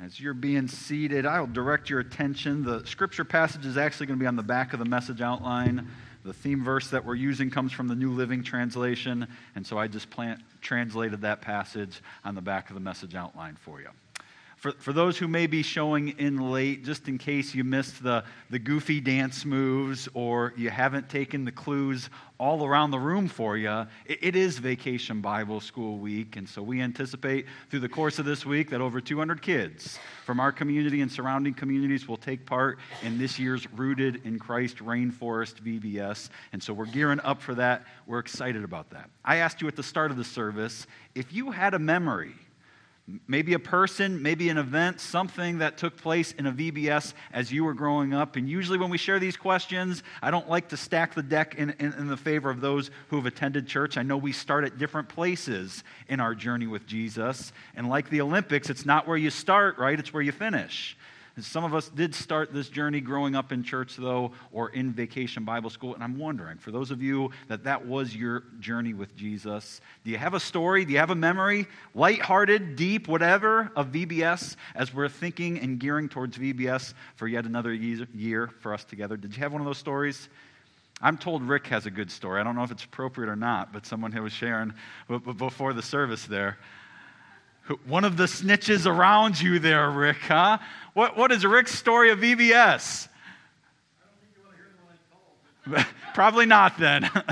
As you're being seated, I'll direct your attention. The scripture passage is actually going to be on the back of the message outline. The theme verse that we're using comes from the New Living Translation, and so I just translated that passage on the back of the message outline for you. For those who may be showing in late, just in case you missed the goofy dance moves or you haven't taken the clues all around the room for you, it is Vacation Bible School Week, and so we anticipate through the course of this week that over 200 kids from our community and surrounding communities will take part in this year's Rooted in Christ Rainforest VBS, and so we're gearing up for that. We're excited about that. I asked you at the start of the service, if you had a memory, maybe a person, maybe an event, something that took place in a VBS as you were growing up. And usually when we share these questions, I don't like to stack the deck in the favor of those who have attended church. I know we start at different places in our journey with Jesus. And like the Olympics, it's not where you start, right? It's where you finish. And some of us did start this journey growing up in church, though, or in Vacation Bible School. And I'm wondering, for those of you that was your journey with Jesus, do you have a story? Do you have a memory, lighthearted, deep, whatever, of VBS as we're thinking and gearing towards VBS for yet another year for us together? Did you have one of those stories? I'm told Rick has a good story. I don't know if it's appropriate or not, but someone who was sharing before the service there. One of the snitches around you there, Rick, huh? What is Rick's story of VBS? I don't think you want to hear the one I told. Probably not then. Okay.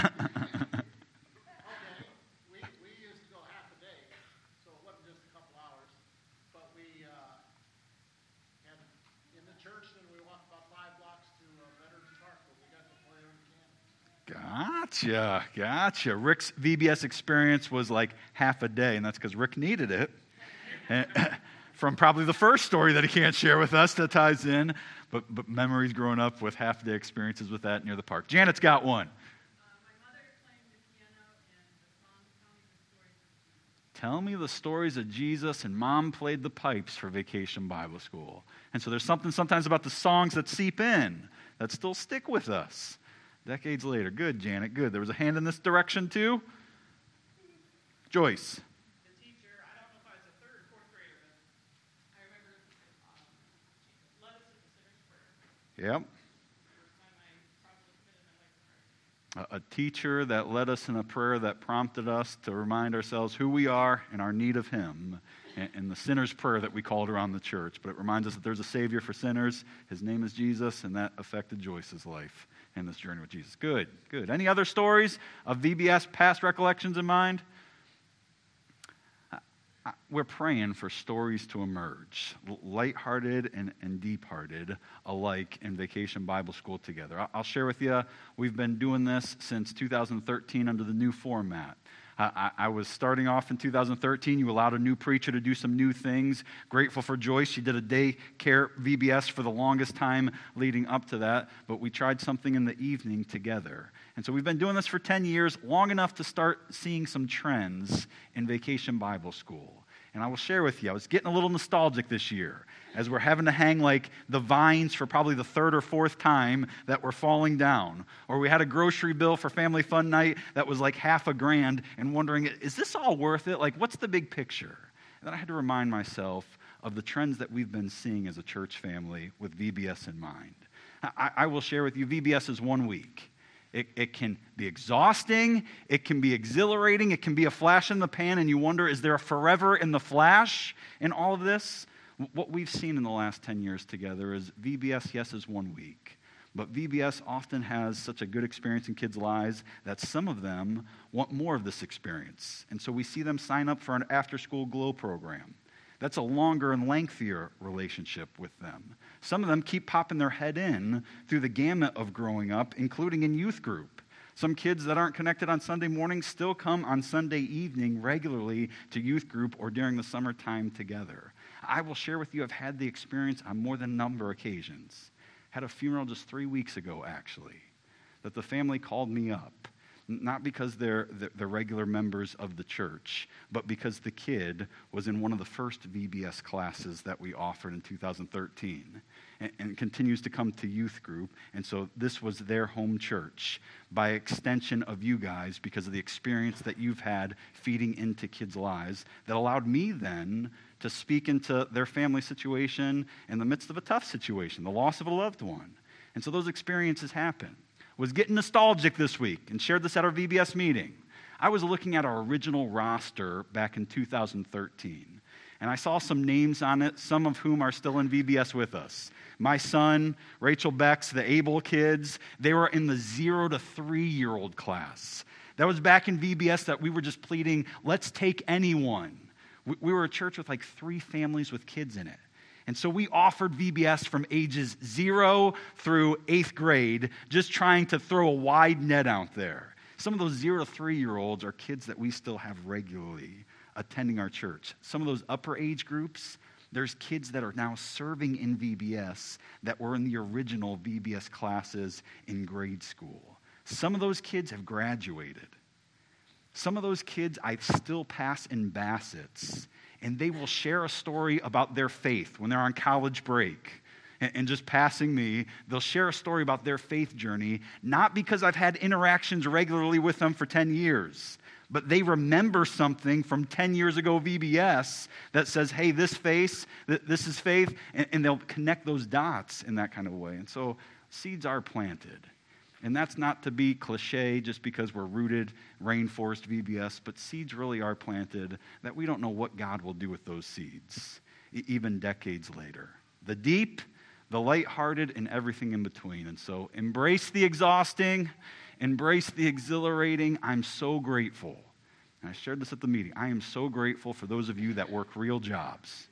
We used to go half a day, so it wasn't just a couple hours. But we had in the church, then we walked about 5 blocks to Veterans Park, where we got to play on the can. Gotcha. Rick's VBS experience was like half a day, and that's because Rick needed it. From probably the first story that he can't share with us that ties in, but memories growing up with half-day experiences with that near the park. Janet's got one. My mother playing the piano and mom Tell me the stories of Jesus, and Mom played the pipes for Vacation Bible School. And so there's something sometimes about the songs that seep in that still stick with us decades later. Good, Janet, good. There was a hand in this direction too. Joyce. The teacher, I don't know if I was a third or fourth grader, but I remember she led us in the sinner's prayer. Yep. First time I probably committed my life to Christ. A teacher that led us in a prayer that prompted us to remind ourselves who we are and our need of Him, and the sinner's prayer that we called around the church. But it reminds us that there's a Savior for sinners. His name is Jesus, and that affected Joyce's life in this journey with Jesus. Good. Any other stories of VBS past recollections in mind? We're praying for stories to emerge, lighthearted and deep-hearted alike in Vacation Bible School together. I'll share with you, we've been doing this since 2013 under the new format. I was starting off in 2013. You allowed a new preacher to do some new things. Grateful for Joyce. She did a daycare VBS for the longest time leading up to that, but we tried something in the evening together. And so we've been doing this for 10 years, long enough to start seeing some trends in Vacation Bible School. And I will share with you, I was getting a little nostalgic this year as we're having to hang like the vines for probably the third or fourth time that were falling down. Or we had a grocery bill for family fun night that was like $1,000 and wondering, is this all worth it? Like, what's the big picture? And then I had to remind myself of the trends that we've been seeing as a church family with VBS in mind. I will share with you, VBS is 1 week. It can be exhausting, it can be exhilarating, it can be a flash in the pan, and you wonder, is there a forever in the flash in all of this? What we've seen in the last 10 years together is VBS, yes, is 1 week. But VBS often has such a good experience in kids' lives that some of them want more of this experience. And so we see them sign up for an after-school GLOW program. That's a longer and lengthier relationship with them. Some of them keep popping their head in through the gamut of growing up, including in youth group. Some kids that aren't connected on Sunday morning still come on Sunday evening regularly to youth group or during the summertime together. I will share with you, I've had the experience on more than a number of occasions. Had a funeral just 3 weeks ago, actually, that the family called me up. not because they're the regular members of the church, but because the kid was in one of the first VBS classes that we offered in 2013 and continues to come to youth group. And so this was their home church by extension of you guys because of the experience that you've had feeding into kids' lives that allowed me then to speak into their family situation in the midst of a tough situation, the loss of a loved one. And so those experiences happen. Was getting nostalgic this week and shared this at our VBS meeting. I was looking at our original roster back in 2013, and I saw some names on it, some of whom are still in VBS with us. My son, Rachel Beck's, the Able kids, they were in the 0 to 3-year-old class. That was back in VBS that we were just pleading, let's take anyone. We were a church with like 3 families with kids in it. And so we offered VBS from ages 0 through 8th grade, just trying to throw a wide net out there. Some of those 0 to 3-year-olds are kids that we still have regularly attending our church. Some of those upper age groups, there's kids that are now serving in VBS that were in the original VBS classes in grade school. Some of those kids have graduated. Some of those kids I still pass in Bassett's, and they will share a story about their faith when they're on college break. And just passing me, they'll share a story about their faith journey, not because I've had interactions regularly with them for 10 years, but they remember something from 10 years ago VBS that says, hey, this is faith, and they'll connect those dots in that kind of way. And so seeds are planted. And that's not to be cliche just because we're rooted Rainforest VBS, but seeds really are planted that we don't know what God will do with those seeds, even decades later. The deep, the lighthearted, and everything in between. And so embrace the exhausting, embrace the exhilarating. I'm so grateful. And I shared this at the meeting. I am so grateful for those of you that work real jobs.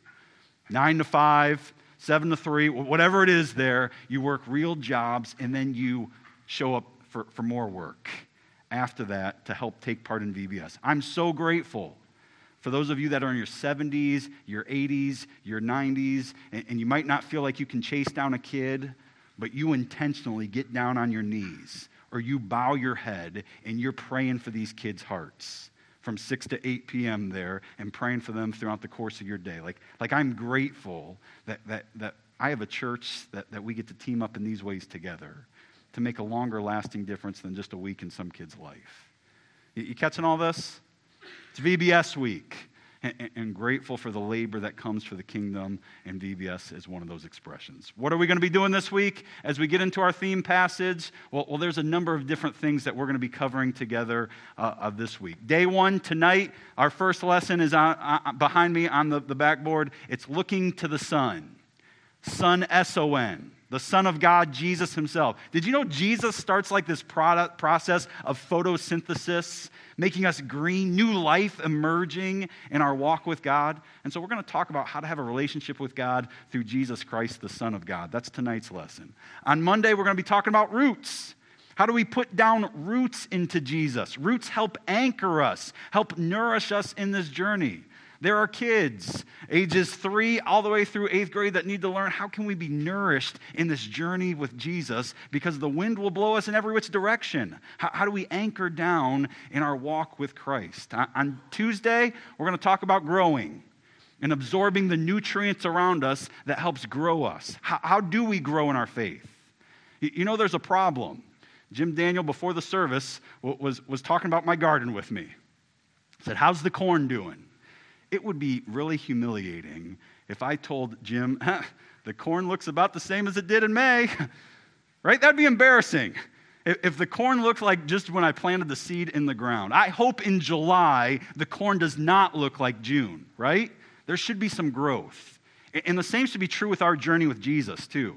9 to 5, 7 to 3, whatever it is there, you work real jobs, and then you show up for more work after that to help take part in VBS. I'm so grateful for those of you that are in your 70s, your 80s, your 90s, and you might not feel like you can chase down a kid, but you intentionally get down on your knees or you bow your head and you're praying for these kids' hearts from 6 to 8 p.m. there and praying for them throughout the course of your day. Like I'm grateful that I have a church that we get to team up in these ways together to make a longer lasting difference than just a week in some kid's life. You catching all this? It's VBS week, and grateful for the labor that comes for the kingdom, and VBS is one of those expressions. What are we going to be doing this week as we get into our theme passage? Well, there's a number of different things that we're going to be covering together of this week. Day 1, tonight, our first lesson is behind me on the backboard. It's looking to the Son. Son, S-O-N. The Son of God, Jesus himself. Did you know Jesus starts like this process of photosynthesis, making us green, new life emerging in our walk with God? And so we're going to talk about how to have a relationship with God through Jesus Christ, the Son of God. That's tonight's lesson. On Monday, we're going to be talking about roots. How do we put down roots into Jesus? Roots help anchor us, help nourish us in this journey. There are kids, ages 3 all the way through 8th grade, that need to learn how can we be nourished in this journey with Jesus, because the wind will blow us in every which direction. How do we anchor down in our walk with Christ? On Tuesday, we're going to talk about growing and absorbing the nutrients around us that helps grow us. How do we grow in our faith? You know there's a problem. Jim Daniel, before the service, was talking about my garden with me. He said, how's the corn doing? It would be really humiliating if I told Jim, the corn looks about the same as it did in May, right? That'd be embarrassing. If the corn looked like just when I planted the seed in the ground. I hope in July the corn does not look like June, right? There should be some growth. And the same should be true with our journey with Jesus too.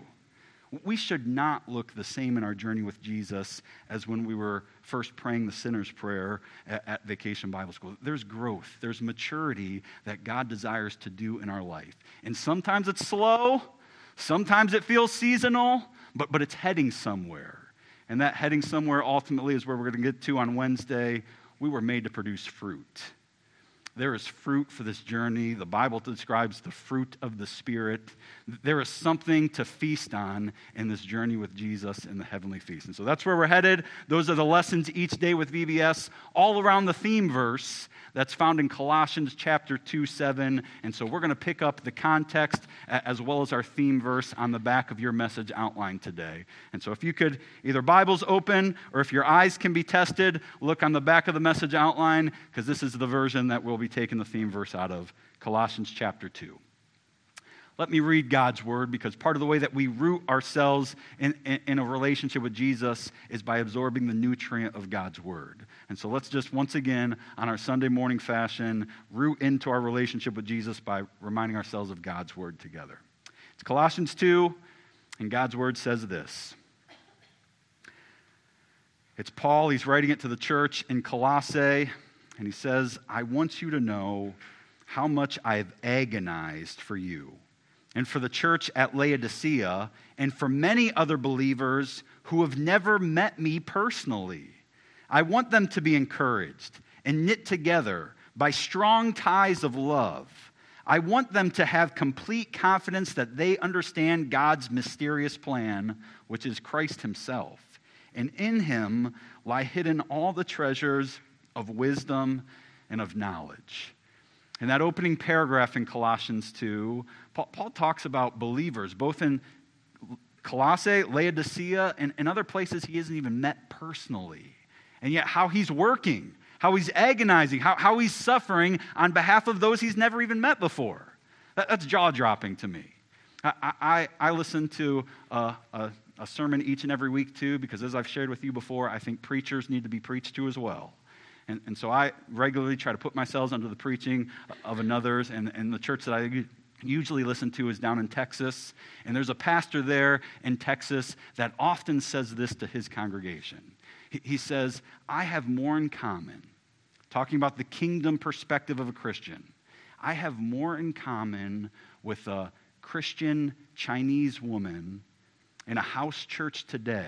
We should not look the same in our journey with Jesus as when we were first praying the sinner's prayer at Vacation Bible School. There's growth. There's maturity that God desires to do in our life. And sometimes it's slow. Sometimes it feels seasonal, but it's heading somewhere. And that heading somewhere ultimately is where we're going to get to on Wednesday. We were made to produce fruit. There is fruit for this journey. The Bible describes the fruit of the Spirit. There is something to feast on in this journey with Jesus in the heavenly feast. And so that's where we're headed. Those are the lessons each day with VBS, all around the theme verse that's found in Colossians chapter 2:7. And so we're going to pick up the context as well as our theme verse on the back of your message outline today. And so if you could, either Bible's open or if your eyes can be tested, look on the back of the message outline, because this is the version that we'll be taking the theme verse out of, Colossians chapter 2. Let me read God's word, because part of the way that we root ourselves in a relationship with Jesus is by absorbing the nutrient of God's word. And so let's just once again, on our Sunday morning fashion, root into our relationship with Jesus by reminding ourselves of God's word together. It's Colossians 2, and God's word says this. It's Paul, he's writing it to the church in Colossae, and he says, I want you to know how much I've agonized for you, and for the church at Laodicea, and for many other believers who have never met me personally. I want them to be encouraged and knit together by strong ties of love. I want them to have complete confidence that they understand God's mysterious plan, which is Christ himself. And in him lie hidden all the treasures of wisdom and of knowledge. In that opening paragraph in Colossians 2, Paul talks about believers, both in Colossae, Laodicea, and other places he hasn't even met personally. And yet how he's working, how he's agonizing, how he's suffering on behalf of those he's never even met before. That's jaw-dropping to me. I listen to a sermon each and every week too, because as I've shared with you before, I think preachers need to be preached to as well. And so I regularly try to put myself under the preaching of another's, and the church that I usually listen to is down in Texas, and there's a pastor there in Texas that often says this to his congregation. He says, I have more in common, talking about the kingdom perspective of a Christian, I have more in common with a Christian Chinese woman in a house church today,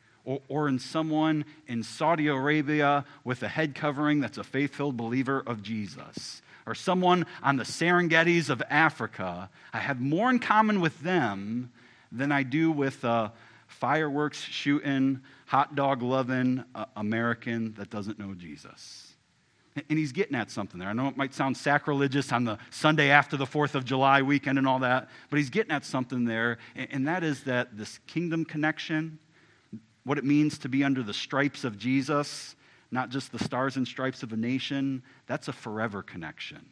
or in someone in Saudi Arabia with a head covering that's a faith-filled believer of Jesus, or someone on the Serengetis of Africa. I have more in common with them than I do with a fireworks shooting, hot dog loving American that doesn't know Jesus. And he's getting at something there. I know it might sound sacrilegious on the Sunday after the 4th of July weekend and all that, but he's getting at something there, and that is that this kingdom connection, what it means to be under the stripes of Jesus, not just the stars and stripes of a nation, that's a forever connection.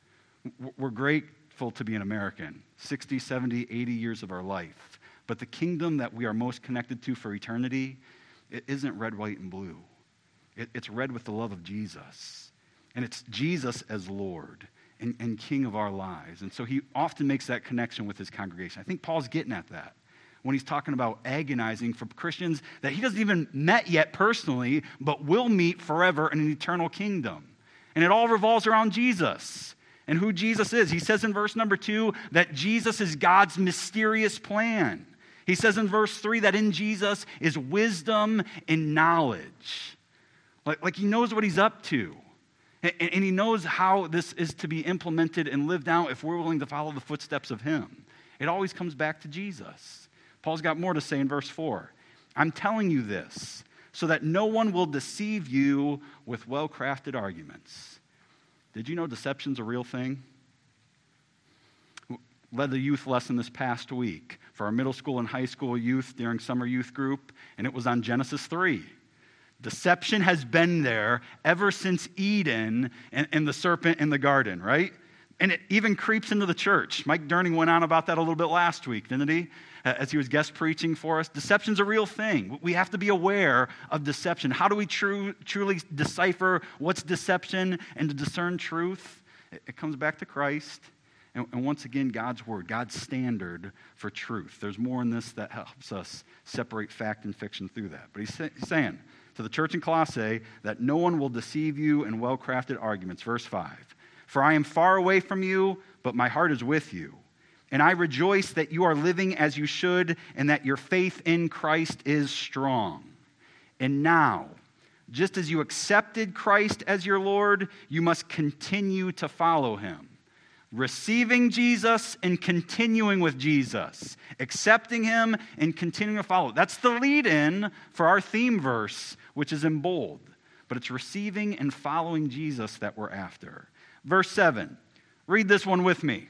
We're grateful to be an American, 60, 70, 80 years of our life. But the kingdom that we are most connected to for eternity, it isn't red, white, and blue. It's red with the love of Jesus. And it's Jesus as Lord and King of our lives. And so he often makes that connection with his congregation. I think Paul's getting at that when he's talking about agonizing for Christians that he doesn't even met yet personally, but will meet forever in an eternal kingdom. And it all revolves around Jesus and who Jesus is. He says in verse number 2 that Jesus is God's mysterious plan. He says in verse 3 that in Jesus is wisdom and knowledge. Like he knows what he's up to. And he knows how this is to be implemented and lived out if we're willing to follow the footsteps of him. It always comes back to Jesus. Paul's got more to say in verse 4. I'm telling you this so that no one will deceive you with well-crafted arguments. Did you know deception's a real thing? Led the youth lesson this past week for our middle school and high school youth during summer youth group, and it was on Genesis 3. Deception has been there ever since Eden and the serpent in the garden, right? And it even creeps into the church. Mike Durning went on about that a little bit last week, didn't he? As he was guest preaching for us. Deception's a real thing. We have to be aware of deception. How do we truly decipher what's deception and to discern truth? It comes back to Christ. And once again, God's word, God's standard for truth. There's more in this that helps us separate fact and fiction through that. But he's saying to the church in Colossae that no one will deceive you in well-crafted arguments. Verse 5, for I am far away from you, but my heart is with you. And I rejoice that you are living as you should and that your faith in Christ is strong. And now, Just as you accepted Christ as your Lord, you must continue to follow him. Receiving Jesus and continuing with Jesus. Accepting him and continuing to follow. That's the lead-in for our theme verse, which is in bold. But it's receiving and following Jesus that we're after. Verse 7. Read this one with me.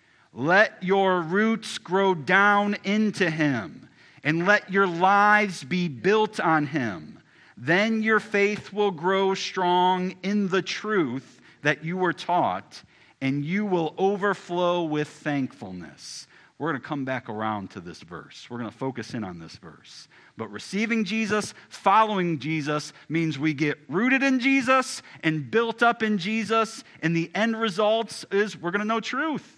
Let your roots grow down into him, and let your lives be built on him. Then your faith will grow strong in the truth that you were taught, and you will overflow with thankfulness. We're going to come back around to this verse. We're going to focus in on this verse. But receiving Jesus, following Jesus, means we get rooted in Jesus and built up in Jesus, and the end result is we're going to know truth.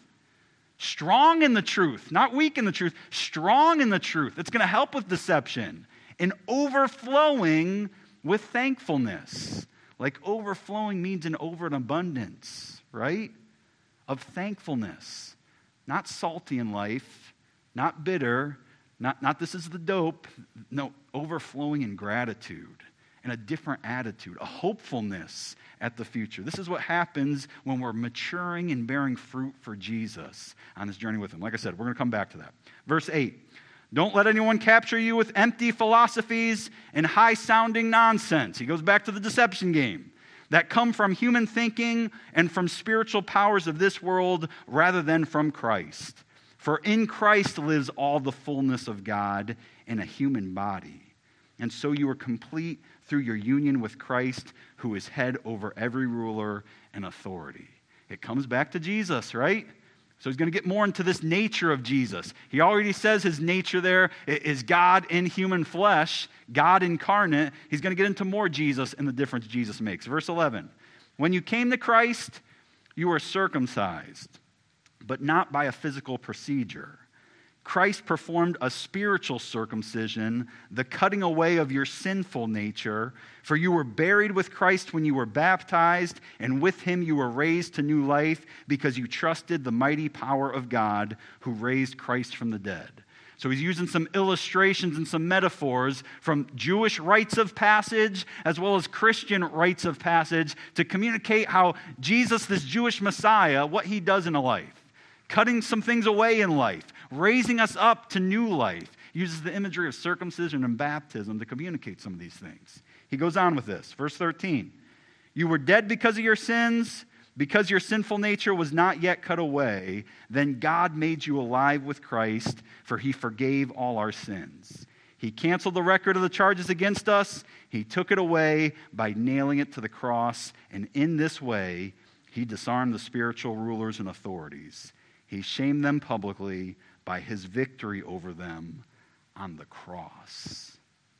Strong in the truth, not weak in the truth, strong in the truth. It's going to help with deception. And overflowing with thankfulness. Like overflowing means an over and abundance, right? Of thankfulness. Not salty in life, not bitter, not this is the dope. No, overflowing in gratitude and a different attitude, a hopefulness at the future. This is what happens when we're maturing and bearing fruit for Jesus on this journey with him. Like I said, we're going to come back to that. Verse 8. Don't let anyone capture you with empty philosophies and high-sounding nonsense. He goes back to the deception game. That come from human thinking and from spiritual powers of this world rather than from Christ. For in Christ lives all the fullness of God in a human body. And so you are complete through your union with Christ, who is head over every ruler and authority. It comes back to Jesus, right? So he's going to get more into this nature of Jesus. He already says his nature there is God in human flesh, God incarnate. He's going to get into more Jesus and the difference Jesus makes. Verse 11, when you came to Christ, you were circumcised, but not by a physical procedure. Christ performed a spiritual circumcision, the cutting away of your sinful nature. For you were buried with Christ when you were baptized, and with him you were raised to new life because you trusted the mighty power of God who raised Christ from the dead. So he's using some illustrations and some metaphors from Jewish rites of passage as well as Christian rites of passage to communicate how Jesus, this Jewish Messiah, what he does in a life. Cutting some things away in life, raising us up to new life. He uses the imagery of circumcision and baptism to communicate some of these things. He goes on with this. Verse 13. You were dead because of your sins, because your sinful nature was not yet cut away. Then God made you alive with Christ, for he forgave all our sins. He canceled the record of the charges against us. He took it away by nailing it to the cross. And in this way, he disarmed the spiritual rulers and authorities. He shamed them publicly by his victory over them on the cross.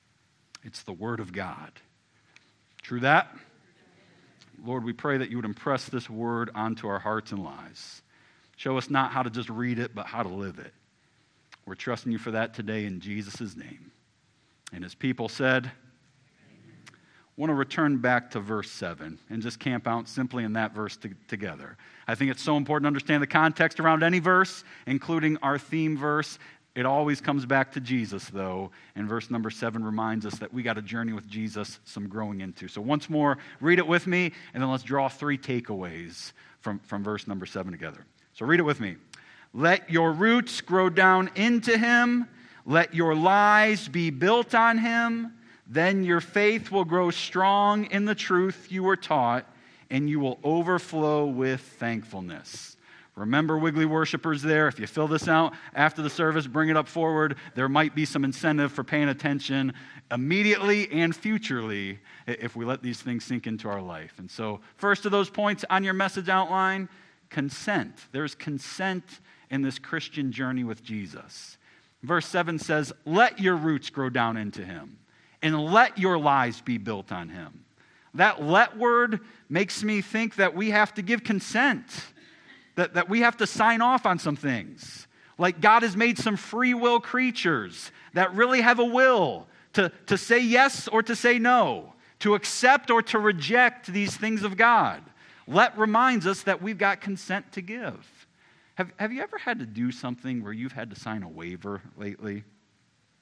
It's the word of God. True that? Lord, we pray that you would impress this word onto our hearts and lives. Show us not how to just read it, but how to live it. We're trusting you for that today in Jesus' name. And as people said, I want to return back to verse 7 and just camp out simply in that verse together. I think it's so important to understand the context around any verse, including our theme verse. It always comes back to Jesus, though, and verse number 7 reminds us that we got a journey with Jesus, some growing into. So once more, read it with me, and then let's draw 3 takeaways from verse number 7 together. So read it with me. Let your roots grow down into him. Let your lives be built on him. Then your faith will grow strong in the truth you were taught, and you will overflow with thankfulness. Remember, Wiggly worshipers there, if you fill this out after the service, bring it up forward. There might be some incentive for paying attention immediately and futurely if we let these things sink into our life. And so, first of those points on your message outline, consent. There's consent in this Christian journey with Jesus. Verse 7 says, let your roots grow down into him, and let your lives be built on him. That let word makes me think that we have to give consent, that we have to sign off on some things. Like God has made some free will creatures that really have a will to say yes or to say no, to accept or to reject these things of God. Let reminds us that we've got consent to give. Have you ever had to do something where you've had to sign a waiver lately?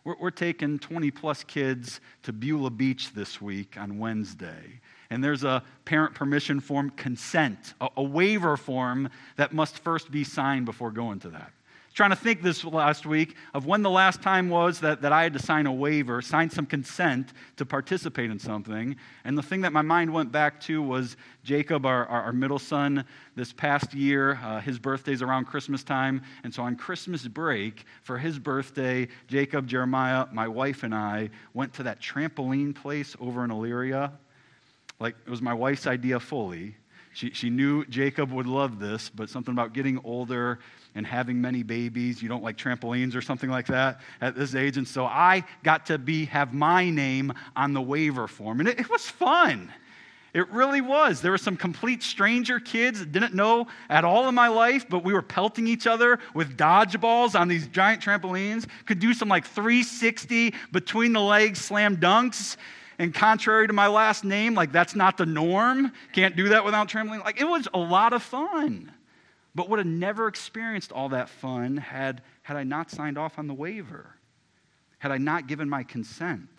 We're taking 20-plus kids to Beulah Beach this week on Wednesday. And there's a parent permission form, consent, a waiver form that must first be signed before going to that. Trying to think this last week of when the last time was that I had to sign a waiver, sign some consent to participate in something. And the thing that my mind went back to was Jacob, our middle son, this past year. His birthday's around Christmas time. And so on Christmas break, for his birthday, Jacob, Jeremiah, my wife, and I went to that trampoline place over in Elyria. Like, it was my wife's idea fully. She knew Jacob would love this, but something about getting older and having many babies, you don't like trampolines or something like that at this age. And so I got to have my name on the waiver form. And it was fun. It really was. There were some complete stranger kids that didn't know at all in my life, but we were pelting each other with dodgeballs on these giant trampolines, could do some like 360 between the legs slam dunks. And contrary to my last name, like that's not the norm. Can't do that without trampoline. Like it was a lot of fun. But would have never experienced all that fun had I not signed off on the waiver, had I not given my consent.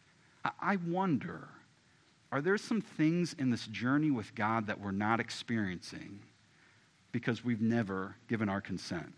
I wonder, are there some things in this journey with God that we're not experiencing because we've never given our consent?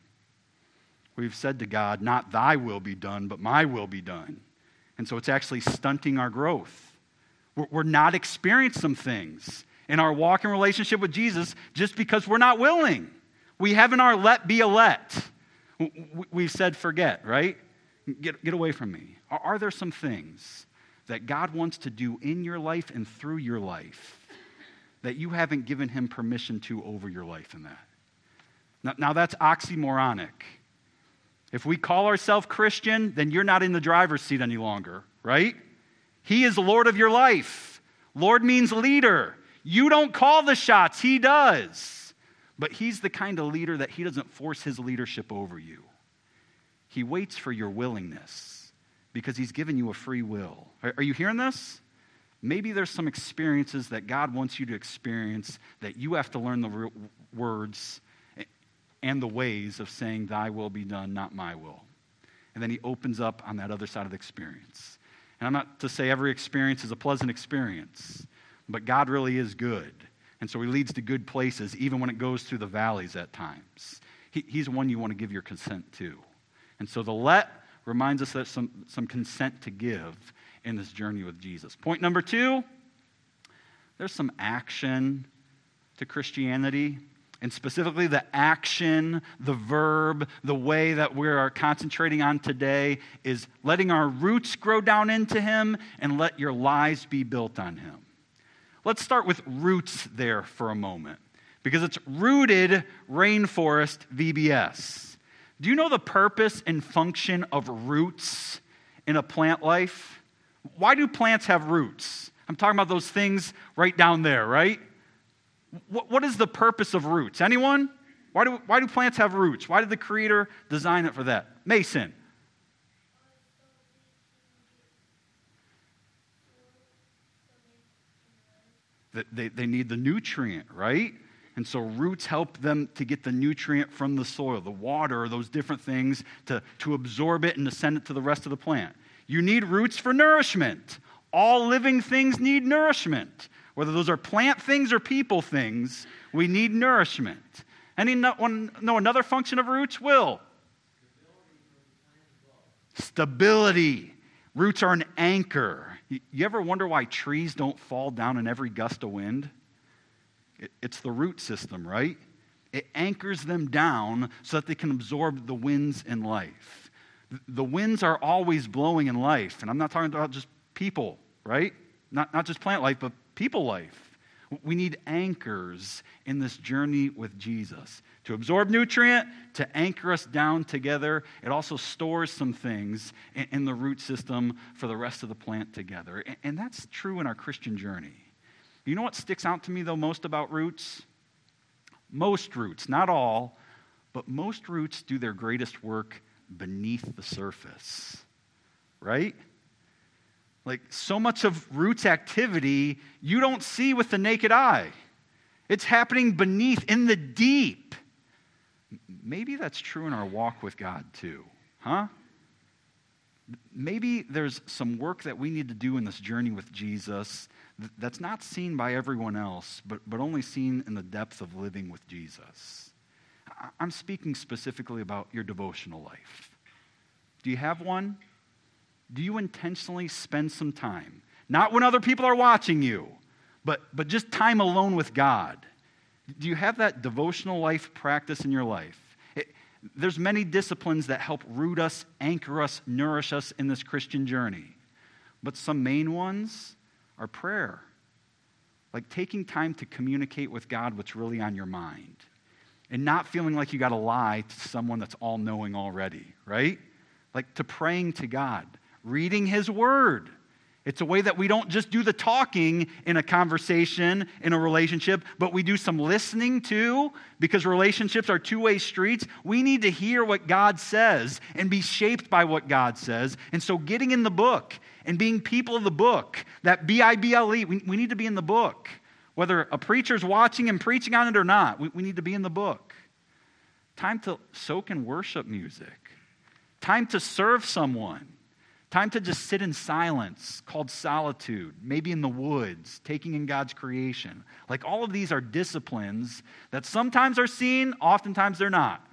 We've said to God, not thy will be done, but my will be done. And so it's actually stunting our growth. We're not experiencing some things in our walk and relationship with Jesus just because we're not willing. We haven't our let be a let. We've said forget, right? Get away from me. Are there some things that God wants to do in your life and through your life that you haven't given him permission to over your life in that? Now that's oxymoronic. If we call ourselves Christian, then you're not in the driver's seat any longer, right? He is Lord of your life. Lord means leader. You don't call the shots, he does. But he's the kind of leader that he doesn't force his leadership over you. He waits for your willingness because he's given you a free will. Are you hearing this? Maybe there's some experiences that God wants you to experience that you have to learn the words and the ways of saying, thy will be done, not my will. And then he opens up on that other side of the experience. And I'm not to say every experience is a pleasant experience, but God really is good. And so he leads to good places, even when it goes through the valleys at times. He's one you want to give your consent to. And so the let reminds us that some consent to give in this journey with Jesus. Point number 2, there's some action to Christianity. And specifically the action, the verb, the way that we are concentrating on today is letting our roots grow down into him and let your lives be built on him. Let's start with roots there for a moment because it's Rooted Rainforest VBS. Do you know the purpose and function of roots in a plant life? Why do plants have roots? I'm talking about those things right down there, right? What is the purpose of roots? Anyone? Why do plants have roots? Why did the Creator design it for that? Mason. They need the nutrient, right? And so roots help them to get the nutrient from the soil, the water, those different things to absorb it and to send it to the rest of the plant. You need roots for nourishment. All living things need nourishment. Whether those are plant things or people things, we need nourishment. Anyone know another function of roots? Will? Stability. Roots are an anchor. You ever wonder why trees don't fall down in every gust of wind? It's the root system, right? It anchors them down so that they can absorb the winds in life. The winds are always blowing in life, and I'm not talking about just people, right? Not just plant life, but people life. We need anchors in this journey with Jesus to absorb nutrient, to anchor us down together. It also stores some things in the root system for the rest of the plant together. And that's true in our Christian journey. You know what sticks out to me, though, most about roots? Most roots, not all, but most roots do their greatest work beneath the surface, right? Like so much of roots activity you don't see with the naked eye. It's happening beneath, in the deep. Maybe that's true in our walk with God too, huh? Maybe there's some work that we need to do in this journey with Jesus that's not seen by everyone else, but only seen in the depth of living with Jesus. I'm speaking specifically about your devotional life. Do you have one? Do you intentionally spend some time, not when other people are watching you, but just time alone with God? Do you have that devotional life practice in your life? There's many disciplines that help root us, anchor us, nourish us in this Christian journey. But some main ones are prayer. Like taking time to communicate with God what's really on your mind. And not feeling like you got to lie to someone that's all-knowing already, right? Like to praying to God, reading His Word. It's a way that we don't just do the talking in a conversation, in a relationship, but we do some listening too, because relationships are two-way streets. We need to hear what God says and be shaped by what God says. And so getting in the book and being people of the book, that Bible, we need to be in the book. Whether a preacher's watching and preaching on it or not, we need to be in the book. Time to soak in worship music. Time to serve someone. Time to just sit in silence, called solitude, maybe in the woods, taking in God's creation. Like all of these are disciplines that sometimes are seen, oftentimes they're not.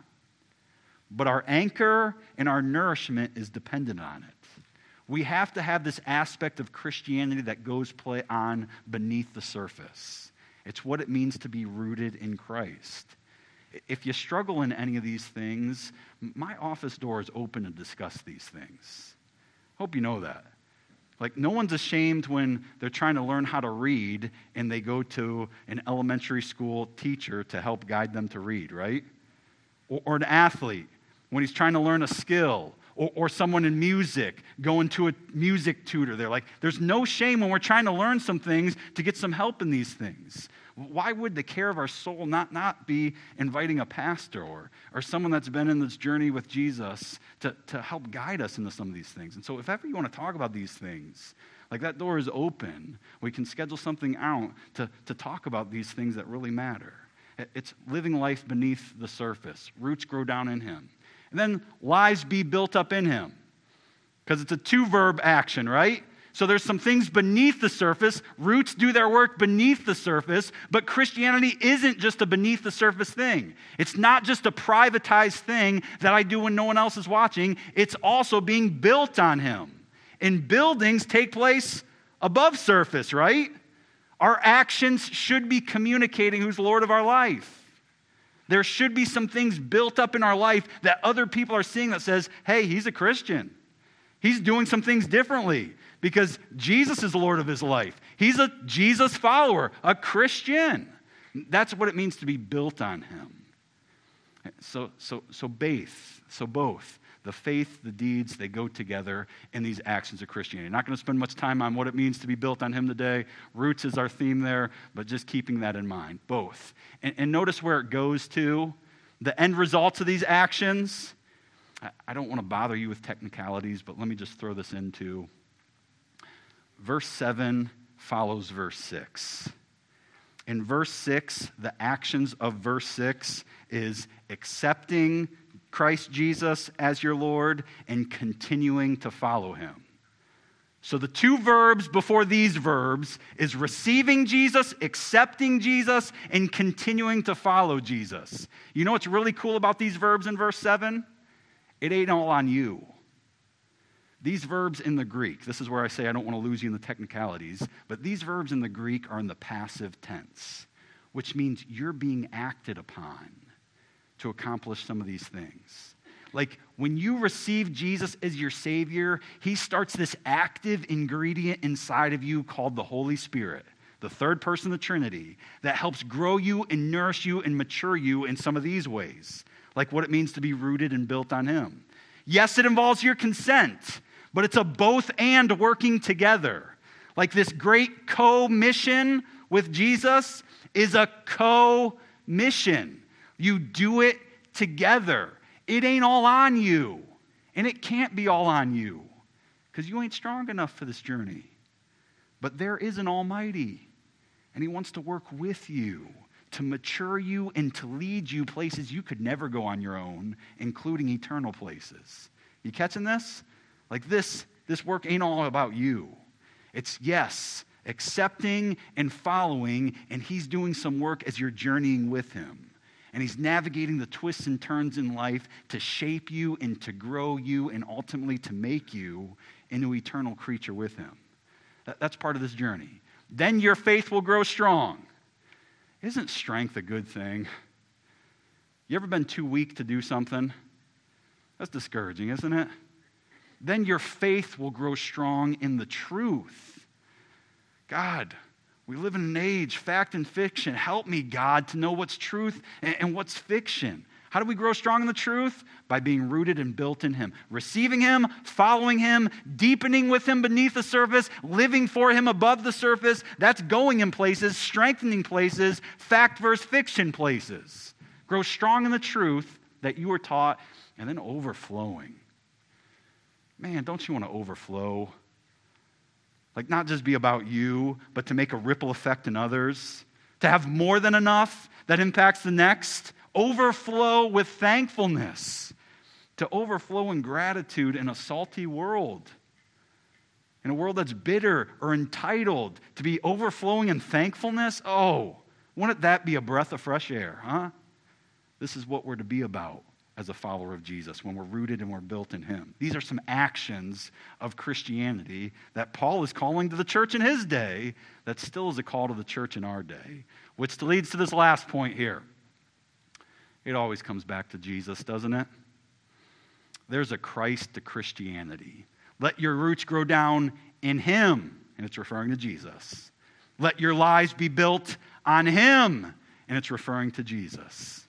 But our anchor and our nourishment is dependent on it. We have to have this aspect of Christianity that goes on beneath the surface. It's what it means to be rooted in Christ. If you struggle in any of these things, my office door is open to discuss these things. Hope you know that. Like, no one's ashamed when they're trying to learn how to read and they go to an elementary school teacher to help guide them to read, right? Or an athlete when he's trying to learn a skill, or someone in music going to a music tutor. They're like, there's no shame when we're trying to learn some things to get some help in these things. Why would the care of our soul not be inviting a pastor or someone that's been in this journey with Jesus to help guide us into some of these things? And so if ever you want to talk about these things, like that door is open. We can schedule something out to talk about these things that really matter. It's living life beneath the surface. Roots grow down in Him. And then lives be built up in Him. Because it's a two-verb action, right? So there's some things beneath the surface. Roots do their work beneath the surface, but Christianity isn't just a beneath the surface thing. It's not just a privatized thing that I do when no one else is watching. It's also being built on Him. And buildings take place above surface, right? Our actions should be communicating who's Lord of our life. There should be some things built up in our life that other people are seeing that says, hey, he's a Christian. He's doing some things differently. Because Jesus is the Lord of his life. He's a Jesus follower, a Christian. That's what it means to be built on Him. So both the faith, the deeds, they go together in these actions of Christianity. I'm not going to spend much time on what it means to be built on Him today. Roots is our theme there, but just keeping that in mind, both. And notice where it goes to. The end results of these actions. I don't want to bother you with technicalities, but let me just throw this into. Verse 7 follows verse 6. In verse 6, the actions of verse 6 is accepting Christ Jesus as your Lord and continuing to follow Him. So the two verbs before these verbs is receiving Jesus, accepting Jesus, and continuing to follow Jesus. You know what's really cool about these verbs in verse 7? It ain't all on you. These verbs in the Greek, this is where I say I don't want to lose you in the technicalities, but these verbs in the Greek are in the passive tense, which means you're being acted upon to accomplish some of these things. Like when you receive Jesus as your Savior, He starts this active ingredient inside of you called the Holy Spirit, the third person of the Trinity, that helps grow you and nourish you and mature you in some of these ways, like what it means to be rooted and built on Him. Yes, it involves your consent, but it's a both and working together. Like this great co-mission with Jesus is a co-mission. You do it together. It ain't all on you. And it can't be all on you because you ain't strong enough for this journey. But there is an Almighty, and He wants to work with you to mature you and to lead you places you could never go on your own, including eternal places. You catching this? Like this work ain't all about you. It's, yes, accepting and following, and he's doing some work as you're journeying with him. And he's navigating the twists and turns in life to shape you and to grow you and ultimately to make you into an eternal creature with him. That's part of this journey. Then your faith will grow strong. Isn't strength a good thing? You ever been too weak to do something? That's discouraging, isn't it? Then your faith will grow strong in the truth. God, we live in an age, fact and fiction. Help me, God, to know what's truth and what's fiction. How do we grow strong in the truth? By being rooted and built in him. Receiving him, following him, deepening with him beneath the surface, living for him above the surface. That's going in places, strengthening places, fact versus fiction places. Grow strong in the truth that you were taught, and then overflowing. Man, don't you want to overflow? Like not just be about you, but to make a ripple effect in others. To have more than enough that impacts the next. Overflow with thankfulness. To overflow in gratitude in a salty world. In a world that's bitter or entitled. To be overflowing in thankfulness. Oh, wouldn't that be a breath of fresh air, huh? This is what we're to be about as a follower of Jesus when we're rooted and we're built in him. These are some actions of Christianity that Paul is calling to the church in his day that still is a call to the church in our day, which leads to this last point here. It always comes back to Jesus, doesn't it? There's a Christ to Christianity. Let your roots grow down in him, and it's referring to Jesus. Let your lives be built on him, and it's referring to Jesus.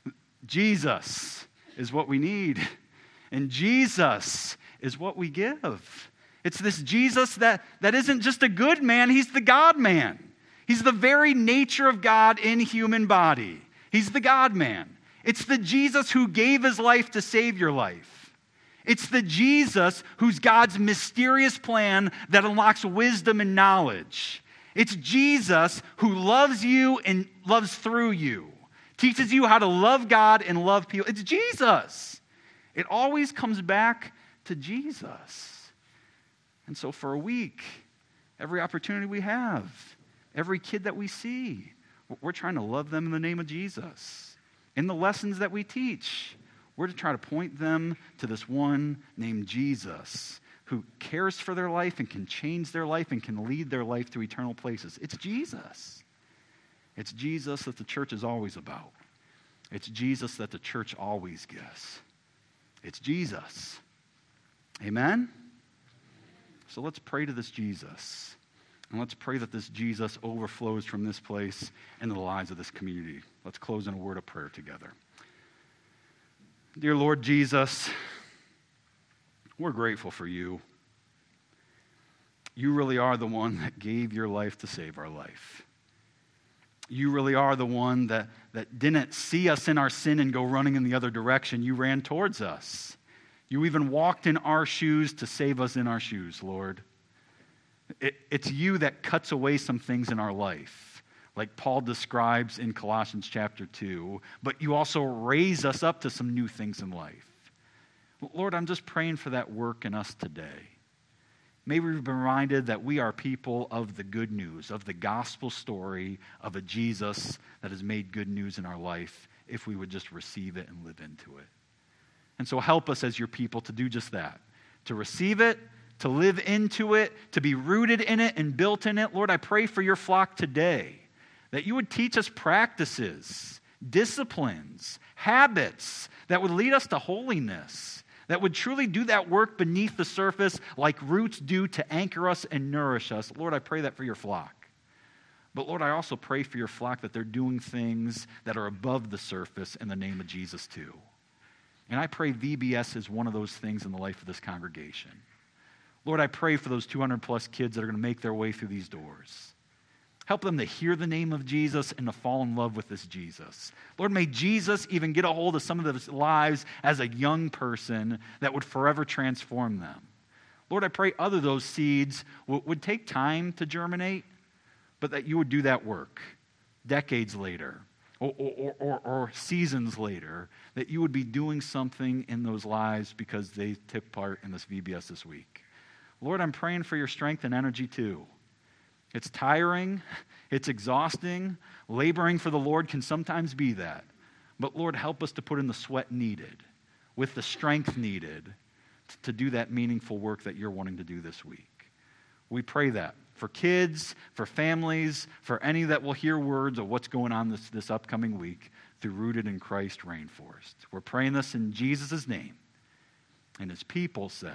Jesus is what we need, and Jesus is what we give. It's this Jesus that isn't just a good man, he's the God man. He's the very nature of God in human body. He's the God man. It's the Jesus who gave his life to save your life. It's the Jesus who's God's mysterious plan that unlocks wisdom and knowledge. It's Jesus who loves you and loves through you. Teaches you how to love God and love people. It's Jesus. It always comes back to Jesus. And so for a week, every opportunity we have, every kid that we see, we're trying to love them in the name of Jesus. In the lessons that we teach, we're to try to point them to this one named Jesus who cares for their life and can change their life and can lead their life to eternal places. It's Jesus. It's Jesus that the church is always about. It's Jesus that the church always gives. It's Jesus. Amen? So let's pray to this Jesus. And let's pray that this Jesus overflows from this place into the lives of this community. Let's close in a word of prayer together. Dear Lord Jesus, we're grateful for you. You really are the one that gave your life to save our life. You really are the one that didn't see us in our sin and go running in the other direction. You ran towards us. You even walked in our shoes to save us in our shoes, Lord. It's you that cuts away some things in our life, like Paul describes in Colossians chapter 2, but you also raise us up to some new things in life. Lord, I'm just praying for that work in us today. May we be reminded that we are people of the good news, of the gospel story of a Jesus that has made good news in our life if we would just receive it and live into it. And so help us as your people to do just that, to receive it, to live into it, to be rooted in it and built in it. Lord, I pray for your flock today, that you would teach us practices, disciplines, habits that would lead us to holiness, that would truly do that work beneath the surface like roots do to anchor us and nourish us. Lord, I pray that for your flock. But Lord, I also pray for your flock that they're doing things that are above the surface in the name of Jesus too. And I pray VBS is one of those things in the life of this congregation. Lord, I pray for those 200 plus kids that are going to make their way through these doors. Help them to hear the name of Jesus and to fall in love with this Jesus. Lord, may Jesus even get a hold of some of their lives as a young person that would forever transform them. Lord, I pray those seeds would take time to germinate, but that you would do that work decades later or seasons later, that you would be doing something in those lives because they took part in this VBS this week. Lord, I'm praying for your strength and energy too. It's tiring, it's exhausting. Laboring for the Lord can sometimes be that. But Lord, help us to put in the sweat needed, with the strength needed to do that meaningful work that you're wanting to do this week. We pray that for kids, for families, for any that will hear words of what's going on this upcoming week through Rooted in Christ Rainforest. We're praying this in Jesus' name. And his people said,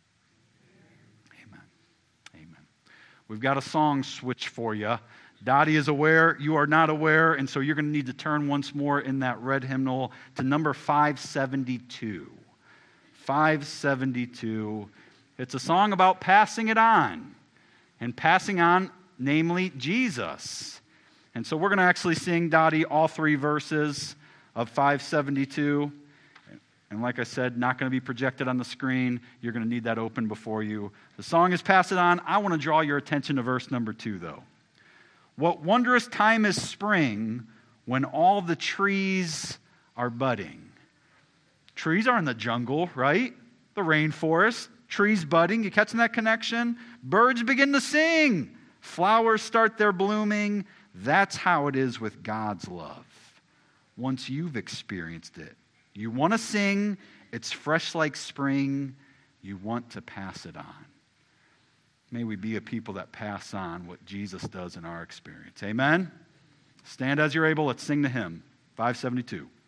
amen. Amen. We've got a song switch for you. Dottie is aware, you are not aware, and so you're going to need to turn once more in that red hymnal to number 572. 572. It's a song about passing it on. And passing on, namely, Jesus. And so we're going to actually sing, Dottie, all three verses of 572. And like I said, not going to be projected on the screen. You're going to need that open before you. The song is Pass It On. I want to draw your attention to verse number 2, though. What wondrous time is spring when all the trees are budding. Trees are in the jungle, right? The rainforest. Trees budding, you catching that connection? Birds begin to sing. Flowers start their blooming. That's how it is with God's love. Once you've experienced it, you want to sing. It's fresh like spring. You want to pass it on. May we be a people that pass on what Jesus does in our experience. Amen? Stand as you're able. Let's sing the hymn, 572.